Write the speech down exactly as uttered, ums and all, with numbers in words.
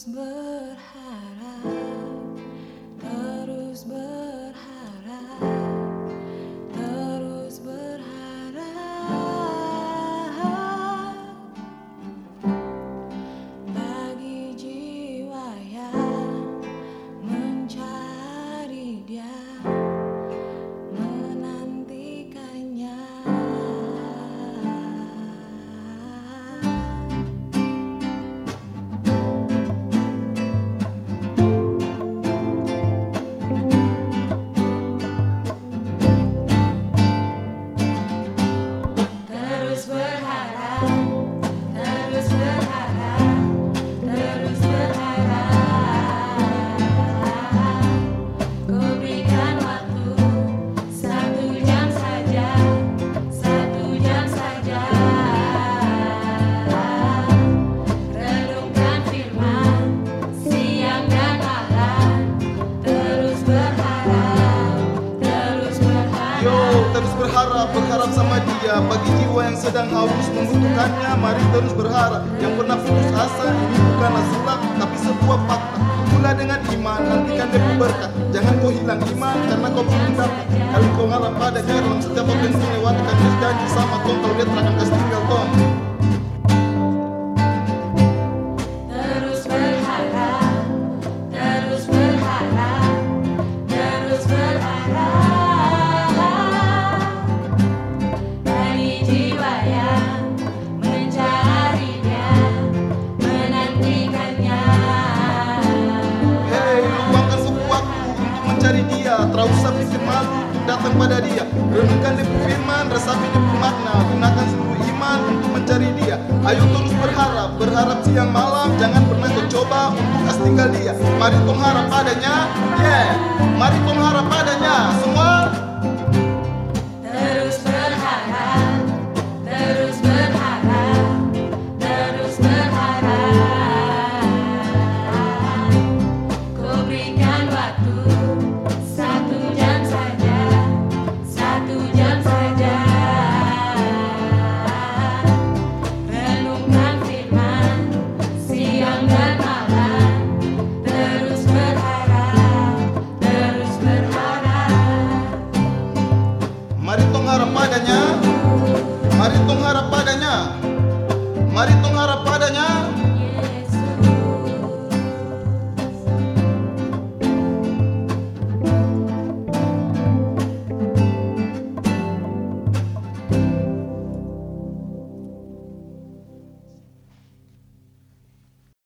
Terus berharap, terus berharap, terus berharap bagi jiwa yang mencari dia, menantikannya. Terus berharap, terus berharap, terus berharap. Kau berikan waktu satu jam saja, satu jam saja. Renungkan firman siang dan malam. Terus berharap, terus berharap. Yo, terus berharap, berharap sama dia. Bagi jiwa yang sedang haus membutuhkannya, mari terus berharap. Yang pernah putus asa, ini bukanlah silap, tapi sebuah fakta. Tunggulah dengan iman, nantikan dia berkah. Jangan kau hilang iman, karena kau belum dapat. Kalau kau harap padanya dalam setiap apa yang kau lewati, kan dia janji sama kau, kalau dia terangkan kasih tinggal kau. Terus berharap, terus berharap, terus berharap bagi jiwa yang mencari dia, menantikannya. Hei, luangkan sebuah waktu untuk mencari dia. Tak usah pikir malu untuk datang pada dia. Renungkan dia firman, resapi dia makna. Gunakan seluruh iman untuk mencari dia. Ayo terus berharap, berharap siang malam. Jangan pernah kau coba untuk kasih tinggal dia. Mari tong harap padanya, yeah. Mari tong harap padanya. Semua